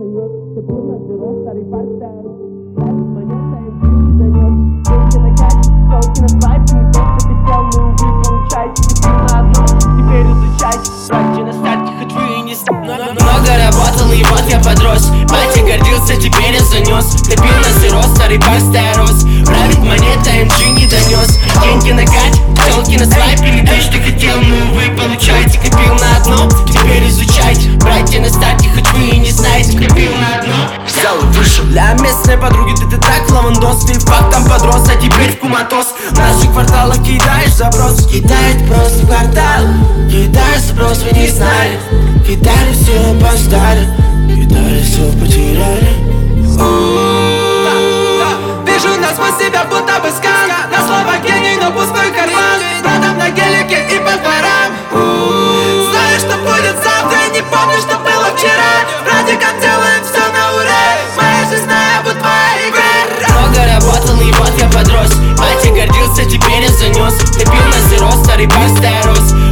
занес. Ты пил на зеро, старый барстер. Ставит монета, MG не занес. Деньги на кайф, селки на свайпе. Не то, что хотел, но увы, получайте. Ты пил на одно, теперь изучайте. Братья на старте, хоть вы и не много работал, и вот я подрос. Батя гордился, теперь я занес. Ты пил на зеро, старый барстер рос. Правит монета, MG не донес. Деньги на кайф, селки на свайпе. Не то, что хотел, но увы, получайте. Копил на одно, теперь изучайте. Братья на старте, хоть вы и не знаете. Копил на одно, взял и вышел. Для местной подруги ты так лавандос. Ты фактом подрос, а теперь в куматос. В наших кварталах кидаешь запрос. Кидает просто в квартал. Кидаешь запрос, вы не знали. Кидали все, опоздали. Кидали все, потеряли. Вижу насквозь себя, будто бы скан. На слово гений, но пустой карман. Братом на гелике и по дворам. Знаю, что будет завтра, не помню, что было вчера. С братиком делаем все на ура. Моя жизнь, знаю, будет твоя игра. Много работал, и вот я подрос. Батя гордился, теперь я занес. Ты пил на зеро, старый барстер рос.